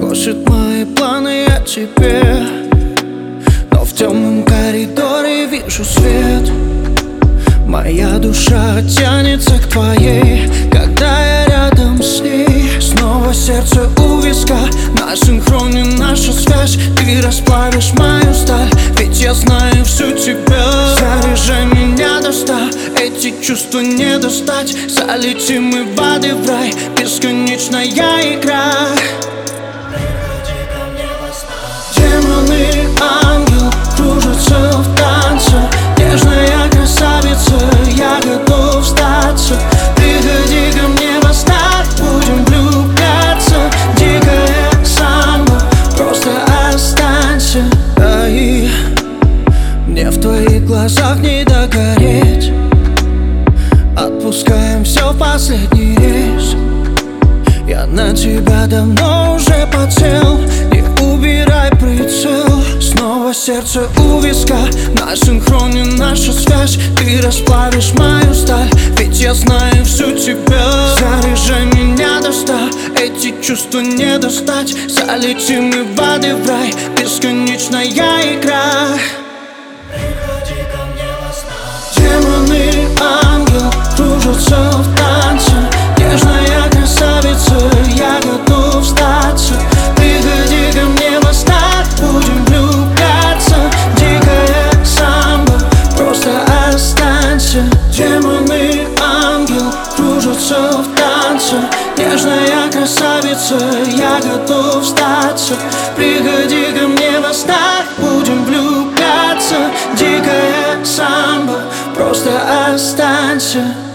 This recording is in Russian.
Рушит мои планы о тебе, но в темном коридоре вижу свет. Моя душа тянется к твоей, когда я рядом с ней. Снова сердце у виска, на синхроне наша связь. Ты расплавишь мою сталь, ведь я знаю всю тебя. Заряжай меня до 100, эти чувства не достать. Залетим мы в воды в рай, бесконечная игра. Демоны, ангел кружатся в танце. Нежная красавица, я готов сдаться. Приходи ко мне во снах, будем влюбляться. Дикая самба, просто останься. Да и мне в твоих глазах не догореть. Отпускаем все в последний рейс. Я на тебя давно уже подсел, не убирай прицел. Снова сердце у виска, на синхроне наша связь. Ты расплавишь мою сталь, ведь я знаю всю тебя. Заряжай меня до 100, эти чувства не достать. Залетим мы в воды в рай, бесконечная игра. Приходи ко мне во снах. Демоны, ангел кружатся в танце. Нежная красавица, я готов сдаться. Приходи ко мне во снах, будем влюбляться. Дикая самба, просто останься. Демоны, ангел кружатся в танце. Нежная красавица, я готов сдаться. Приходи ко мне во снах, будем влюбляться. Дикая самба, просто останься.